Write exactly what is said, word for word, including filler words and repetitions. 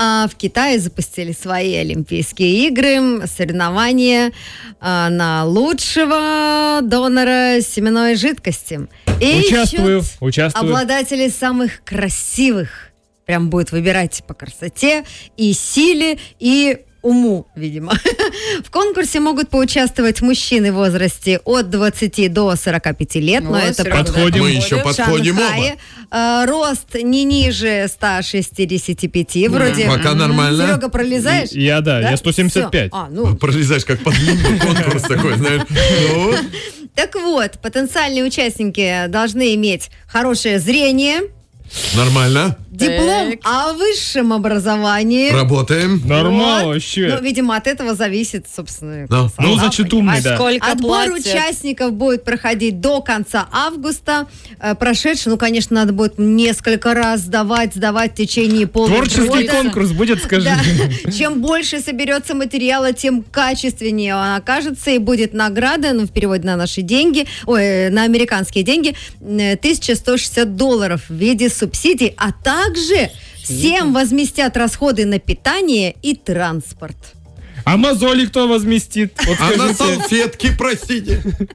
А в Китае запустили свои Олимпийские игры, соревнования а, на лучшего донора семенной жидкости. И Участвую, ищут участвую. обладателей самых красивых. Прям будет выбирать по красоте и силе, и уму, видимо. В конкурсе могут поучаствовать мужчины в возрасте от двадцати до сорока пяти лет, но О, это Серега, подходим. да, Мы еще в подходим Шанхае. Э, Рост не ниже ста шестидесяти пяти. Вроде. Пока нормально. Серега, пролезаешь? Я, да, я сто семьдесят пять. Всё. А, ну. Пролезаешь как под длинный конкурс такой, знаешь. Ну, Так вот, потенциальные участники должны иметь хорошее зрение, нормально. диплом Так. о высшем образовании. Работаем. Нормально Вот. вообще. Ну, видимо, от этого зависит, собственно, Да. состав, Ну, значит, умный, понимаешь? да. Сколько Отбор платят? участников будет проходить до конца августа. Э, Прошедший, ну, конечно, надо будет несколько раз сдавать, сдавать в течение полугода. Творческий конкурс будет, скажи. Да. Чем больше соберется материала, тем качественнее он окажется, и будет награда, ну, в переводе на наши деньги, ой, на американские деньги, э, тысяча сто шестьдесят долларов в виде субсидий, а также всем возместят расходы на питание и транспорт. А мозоли кто возместит? Вот А на скажите. салфетки, простите.